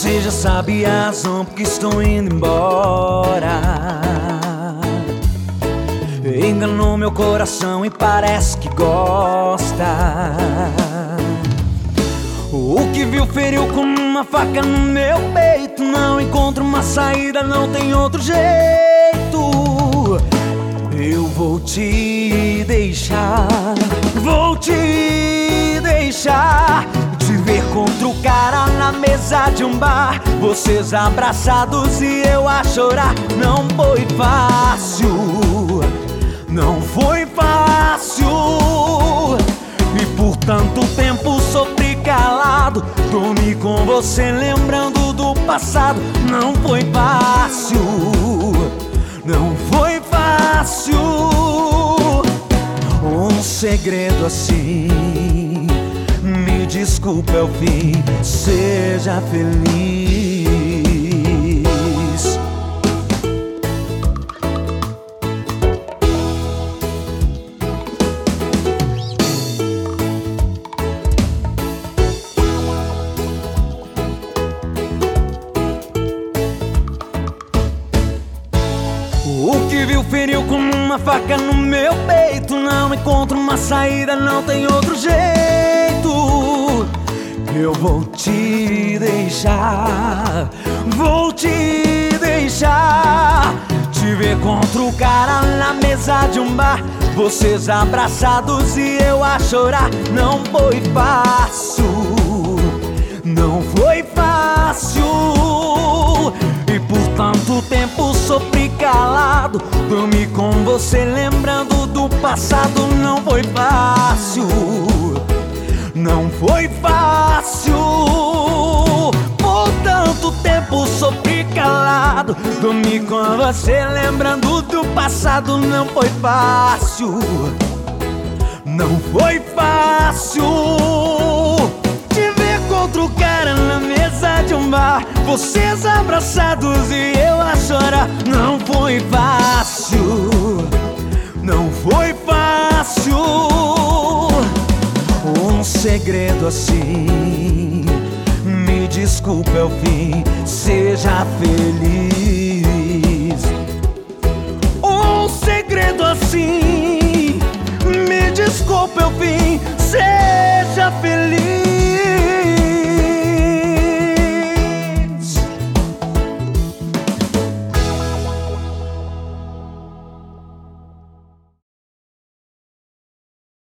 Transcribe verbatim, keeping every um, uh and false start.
Você já sabe a razão porque estou indo embora. Enganou meu coração e parece que gosta. O que viu feriu como uma faca no meu peito. Não encontro uma saída, não tem outro jeito. Eu vou te deixar, vou te deixar, te ver contra o cara na mesa de um bar, vocês abraçados e eu a chorar. Não foi fácil, não foi fácil. E por tanto tempo sofri calado, dormi com você lembrando do passado. Não foi fácil, não foi fácil. Um segredo assim, me desculpe ao fim, seja feliz. O que viu feriu como uma faca no meu peito. Não encontro uma saída, não tem outro jeito. Eu vou te deixar, vou te deixar, te ver contra o cara na mesa de um bar, vocês abraçados e eu a chorar. Não foi fácil, não foi fácil. E por tanto tempo sofri calado, dormi com você lembrando do passado. Não foi fácil, não foi fácil. Por tanto tempo sofri calado, dormi com você lembrando do passado. Não foi fácil, não foi fácil. Te ver contra o cara na mesa de um bar, vocês abraçados e eu a chorar. Não foi fácil, não foi fácil. Um segredo assim, me desculpe ao fim, seja feliz. Um segredo assim, me desculpe ao fim, seja feliz.